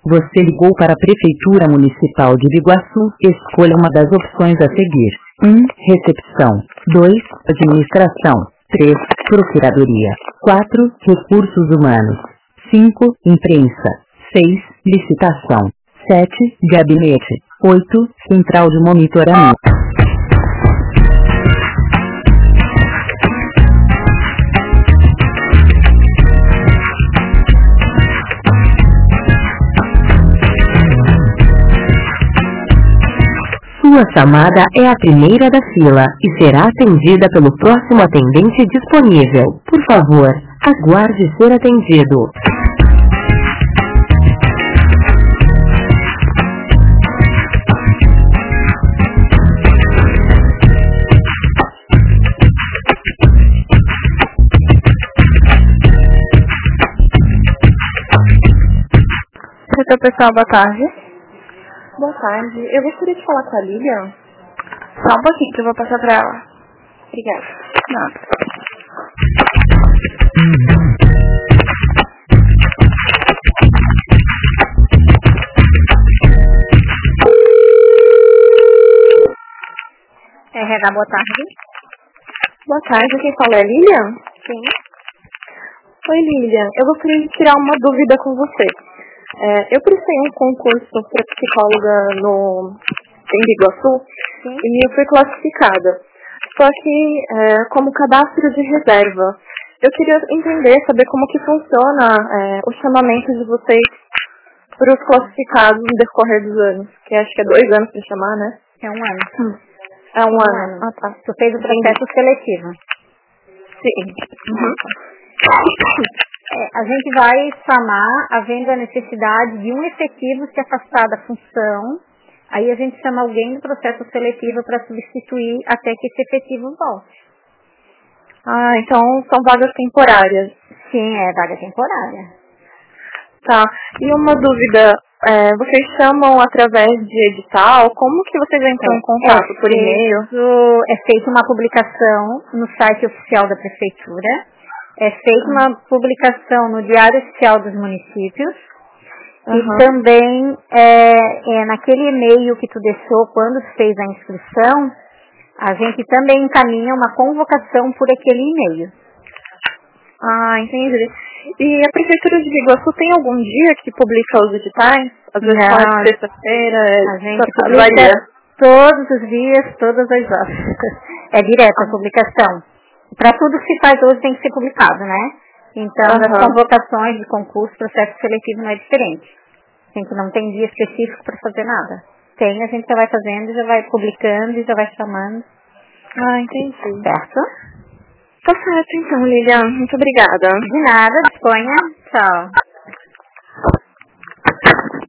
Você ligou para a Prefeitura Municipal de Biguaçu. Escolha uma das opções a seguir. 1. Recepção. 2. Administração. 3. Procuradoria. 4. Recursos humanos. 5. Imprensa. 6. Licitação. 7. Gabinete. 8. Central de monitoramento. Sua chamada é a primeira da fila e será atendida pelo próximo atendente disponível. Por favor, aguarde ser atendido. Então, pessoal, boa tarde. Boa tarde. Eu gostaria de falar com a Lilian. Só um pouquinho que eu vou passar pra ela. Obrigada. Nada. RH, boa tarde. Boa tarde. Quem fala é a Lilian? Sim. Oi, Lilian. Eu gostaria de tirar uma dúvida com você. Eu prestei um concurso para psicóloga em Biguaçu e eu fui classificada. Só que como cadastro de reserva. Eu queria entender, saber como que funciona o chamamento de vocês para os classificados no decorrer dos anos. Que acho que é 2 anos para chamar, né? É 1 ano. É um ano. Ah, tá. Tu fez o processo seletivo. Sim. Uhum. A gente vai chamar, havendo a necessidade de um efetivo se afastar da função, aí a gente chama alguém do processo seletivo para substituir até que esse efetivo volte. Ah, então são vagas temporárias. Sim, é vaga temporária. Tá. E uma dúvida, vocês chamam através de edital? Como que vocês entram em contato? Por e-mail? É feita uma publicação no site oficial da Prefeitura. É feita uma publicação no Diário Oficial dos Municípios e também naquele e-mail que tu deixou quando fez a inscrição, a gente também encaminha uma convocação por aquele e-mail. Ah, entendi. E a Prefeitura de Biguaçu tem algum dia que publica os editais? Às vezes pode sexta-feira, a gente publica todos os dias, todas as horas. É direto a publicação. Para tudo que se faz hoje tem que ser publicado, né? Então, nas convocações de concurso, processo seletivo não é diferente. A gente não tem dia específico para fazer nada. Tem, a gente já vai fazendo, já vai publicando e já vai chamando. Ah, entendi. Certo? Tá certo então, Lilian. Muito obrigada. De nada, disponha. Tchau.